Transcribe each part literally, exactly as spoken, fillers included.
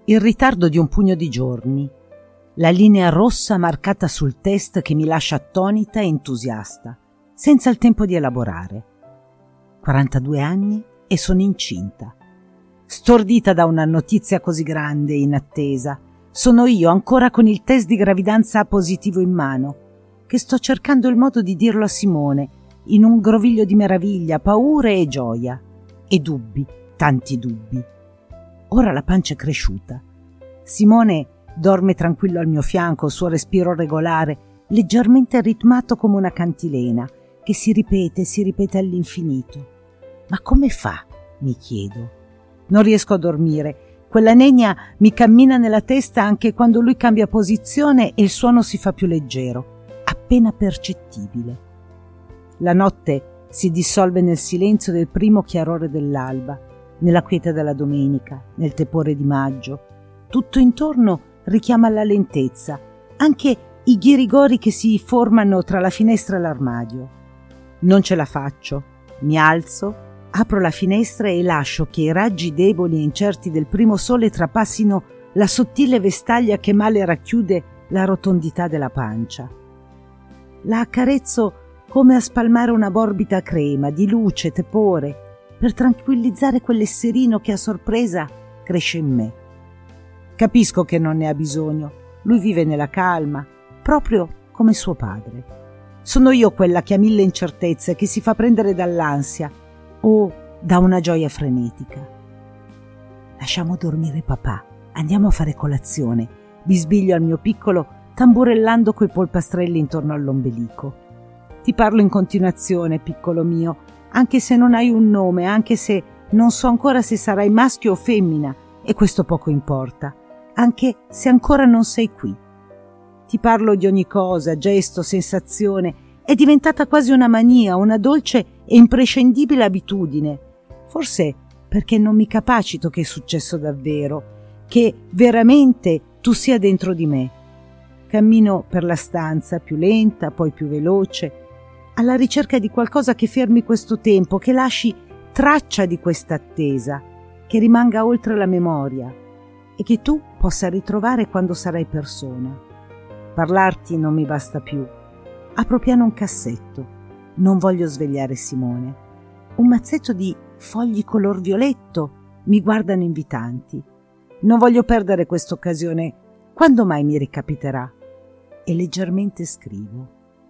Il ritardo di un pugno di giorni, la linea rossa marcata sul test che mi lascia attonita e entusiasta, senza il tempo di elaborare. quarantadue anni e sono incinta. Stordita da una notizia così grande e inattesa, sono io ancora con il test di gravidanza positivo in mano, che sto cercando il modo di dirlo a Simone, in un groviglio di meraviglia, paure e gioia, e dubbi, tanti dubbi. Ora la pancia è cresciuta. Simone dorme tranquillo al mio fianco, il suo respiro regolare, leggermente ritmato come una cantilena, che si ripete e si ripete all'infinito. Ma come fa? Mi chiedo. Non riesco a dormire. Quella nenia mi cammina nella testa anche quando lui cambia posizione e il suono si fa più leggero, appena percettibile. La notte si dissolve nel silenzio del primo chiarore dell'alba, nella quiete della domenica, nel tepore di maggio. Tutto intorno richiama la lentezza, anche i ghirigori che si formano tra la finestra e l'armadio. Non ce la faccio. Mi alzo, apro la finestra e lascio che i raggi deboli e incerti del primo sole trapassino la sottile vestaglia che male racchiude la rotondità della pancia. La accarezzo come a spalmare una morbida crema di luce, tepore, per tranquillizzare quell'esserino che a sorpresa cresce in me. Capisco che non ne ha bisogno, lui vive nella calma, proprio come suo padre. Sono io quella che ha mille incertezze, che si fa prendere dall'ansia o da una gioia frenetica. Lasciamo dormire papà, andiamo a fare colazione, bisbiglio al mio piccolo, tamburellando coi polpastrelli intorno all'ombelico. Ti parlo in continuazione, piccolo mio, anche se non hai un nome, anche se non so ancora se sarai maschio o femmina, e questo poco importa, anche se ancora non sei qui. Ti parlo di ogni cosa, gesto, sensazione, è diventata quasi una mania, una dolce e imprescindibile abitudine, forse perché non mi capacito che è successo davvero, che veramente tu sia dentro di me. Cammino per la stanza, più lenta, poi più veloce, alla ricerca di qualcosa che fermi questo tempo, che lasci traccia di questa attesa, che rimanga oltre la memoria e che tu possa ritrovare quando sarai persona. Parlarti non mi basta più. Apro piano un cassetto. Non voglio svegliare Simone. Un mazzetto di fogli color violetto mi guardano invitanti. Non voglio perdere questa occasione. Quando mai mi ricapiterà? E leggermente scrivo.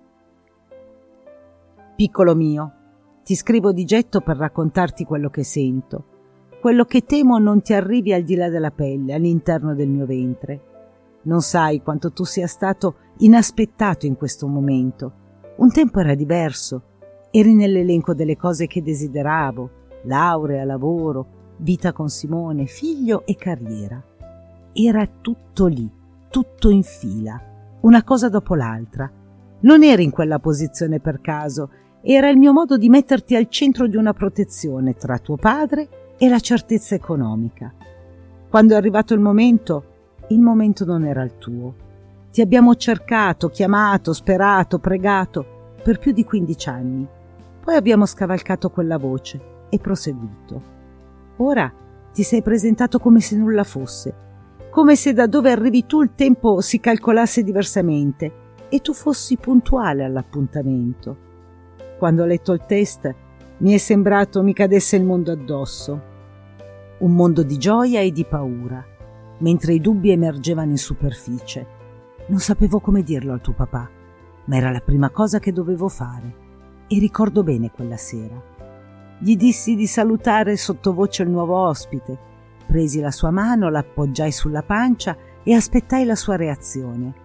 Piccolo mio, ti scrivo di getto per raccontarti quello che sento, quello che temo non ti arrivi al di là della pelle, all'interno del mio ventre. Non sai quanto tu sia stato inaspettato in questo momento. Un tempo era diverso, eri nell'elenco delle cose che desideravo, laurea, lavoro, vita con Simone, figlio e carriera. Era tutto lì, tutto in fila, una cosa dopo l'altra. Non eri in quella posizione per caso, era il mio modo di metterti al centro di una protezione tra tuo padre e la certezza economica. Quando è arrivato il momento, il momento non era il tuo. Ti abbiamo cercato, chiamato, sperato, pregato per più di quindici anni. Poi abbiamo scavalcato quella voce e proseguito. Ora ti sei presentato come se nulla fosse, come se da dove arrivi tu il tempo si calcolasse diversamente e tu fossi puntuale all'appuntamento. Quando ho letto il test mi è sembrato mi cadesse il mondo addosso, un mondo di gioia e di paura, mentre i dubbi emergevano in superficie. Non sapevo come dirlo al tuo papà, ma era la prima cosa che dovevo fare e ricordo bene quella sera. Gli dissi di salutare sottovoce il nuovo ospite, presi la sua mano, l'appoggiai sulla pancia e aspettai la sua reazione.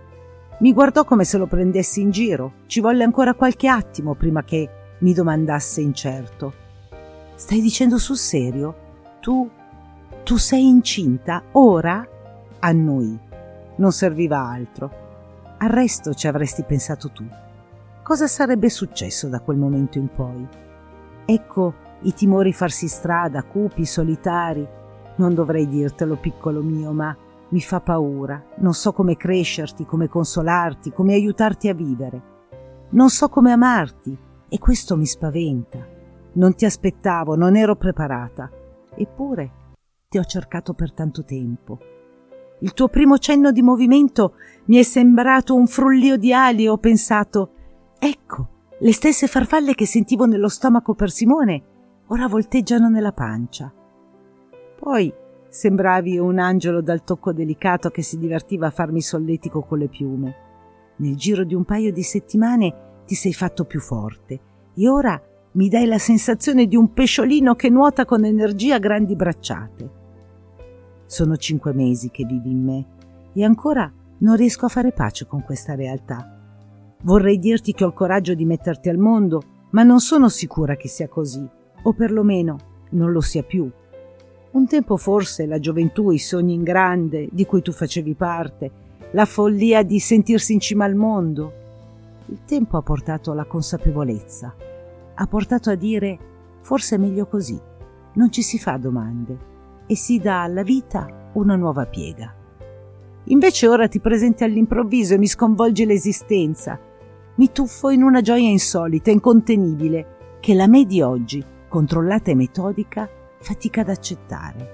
Mi guardò come se lo prendessi in giro. Ci volle ancora qualche attimo prima che mi domandasse incerto: stai dicendo sul serio? Tu, tu sei incinta? Ora? Annui. Non serviva altro. Al resto ci avresti pensato tu. Cosa sarebbe successo da quel momento in poi? Ecco i timori farsi strada, cupi, solitari. Non dovrei dirtelo, piccolo mio, ma mi fa paura. Non so come crescerti, come consolarti, come aiutarti a vivere. Non so come amarti e questo mi spaventa. Non ti aspettavo, non ero preparata. Eppure ti ho cercato per tanto tempo. Il tuo primo cenno di movimento mi è sembrato un frullio di ali e ho pensato: ecco, le stesse farfalle che sentivo nello stomaco per Simone ora volteggiano nella pancia. Poi sembravi un angelo dal tocco delicato che si divertiva a farmi solletico con le piume. Nel giro di un paio di settimane ti sei fatto più forte e ora mi dai la sensazione di un pesciolino che nuota con energia a grandi bracciate. Sono cinque mesi che vivi in me e ancora non riesco a fare pace con questa realtà. Vorrei dirti che ho il coraggio di metterti al mondo, ma non sono sicura che sia così, o perlomeno non lo sia più. Un tempo forse la gioventù, i sogni in grande di cui tu facevi parte, la follia di sentirsi in cima al mondo. Il tempo ha portato la consapevolezza, ha portato a dire: forse è meglio così, non ci si fa domande e si dà alla vita una nuova piega. Invece ora ti presenti all'improvviso e mi sconvolge l'esistenza. Mi tuffo in una gioia insolita, incontenibile, che la me di oggi, controllata e metodica, fatica ad accettare.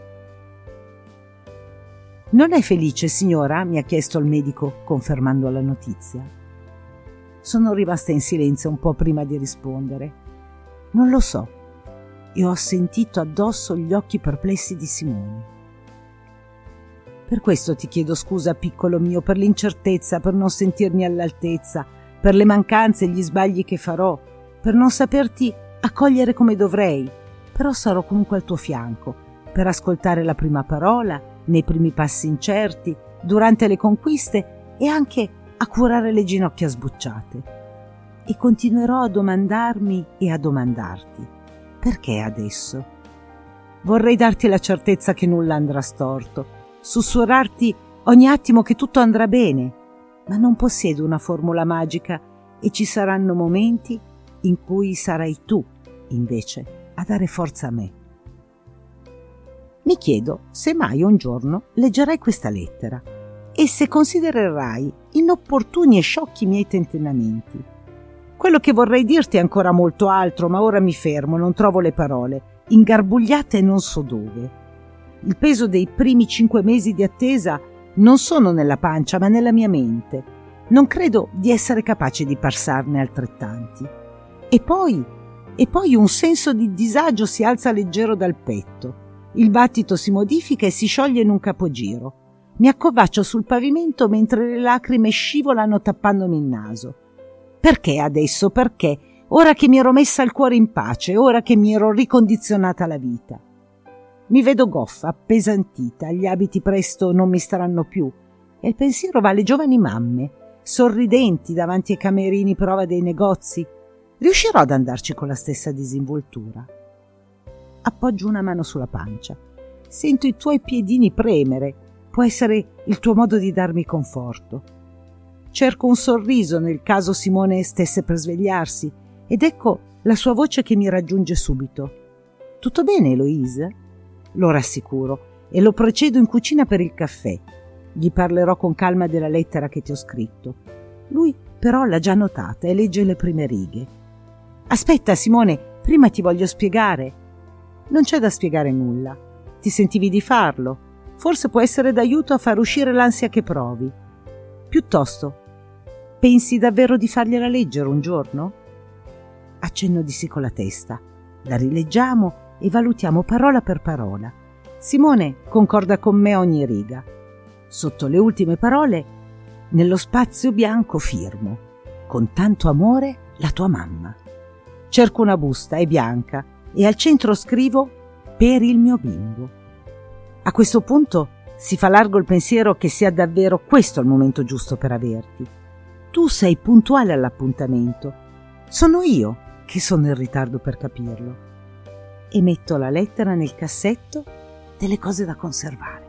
«Non è felice, signora?» mi ha chiesto il medico, confermando la notizia. Sono rimasta in silenzio un po' prima di rispondere. Non lo so, e ho sentito addosso gli occhi perplessi di Simone. Per questo ti chiedo scusa, piccolo mio, per l'incertezza, per non sentirmi all'altezza, per le mancanze e gli sbagli che farò, per non saperti accogliere come dovrei, però sarò comunque al tuo fianco, per ascoltare la prima parola, nei primi passi incerti, durante le conquiste e anche a curare le ginocchia sbucciate. E continuerò a domandarmi e a domandarti: perché adesso? Vorrei darti la certezza che nulla andrà storto, sussurrarti ogni attimo che tutto andrà bene, ma non possiedo una formula magica e ci saranno momenti in cui sarai tu, invece, a dare forza a me. Mi chiedo se mai un giorno leggerai questa lettera e se considererai inopportuni e sciocchi i miei tentennamenti. Quello che vorrei dirti è ancora molto altro, ma ora mi fermo, non trovo le parole, ingarbugliate non so dove. Il peso dei primi cinque mesi di attesa non sono nella pancia, ma nella mia mente. Non credo di essere capace di passarne altrettanti. E poi, e poi un senso di disagio si alza leggero dal petto. Il battito si modifica e si scioglie in un capogiro. Mi accovaccio sul pavimento mentre le lacrime scivolano tappandomi il naso. Perché adesso? Perché? Ora che mi ero messa il cuore in pace, ora che mi ero ricondizionata alla vita. Mi vedo goffa, appesantita, gli abiti presto non mi staranno più e il pensiero va alle giovani mamme, sorridenti davanti ai camerini prova dei negozi. Riuscirò ad andarci con la stessa disinvoltura? Appoggio una mano sulla pancia. Sento i tuoi piedini premere. Può essere il tuo modo di darmi conforto. Cerco un sorriso nel caso Simone stesse per svegliarsi ed ecco la sua voce che mi raggiunge subito. «Tutto bene, Eloise?» Lo rassicuro e lo precedo in cucina per il caffè. Gli parlerò con calma della lettera che ti ho scritto. Lui però l'ha già notata e legge le prime righe. «Aspetta, Simone, prima ti voglio spiegare». «Non c'è da spiegare nulla. Ti sentivi di farlo. Forse può essere d'aiuto a far uscire l'ansia che provi. Piuttosto, pensi davvero di fargliela leggere un giorno?» Accenno di sì con la testa. La rileggiamo e valutiamo parola per parola. Simone concorda con me ogni riga. Sotto le ultime parole, nello spazio bianco firmo: «Con tanto amore, la tua mamma». Cerco una busta, è bianca, e al centro scrivo: «Per il mio bimbo». A questo punto si fa largo il pensiero che sia davvero questo il momento giusto per averti. Tu sei puntuale all'appuntamento. Sono io che sono in ritardo per capirlo. E metto la lettera nel cassetto delle cose da conservare.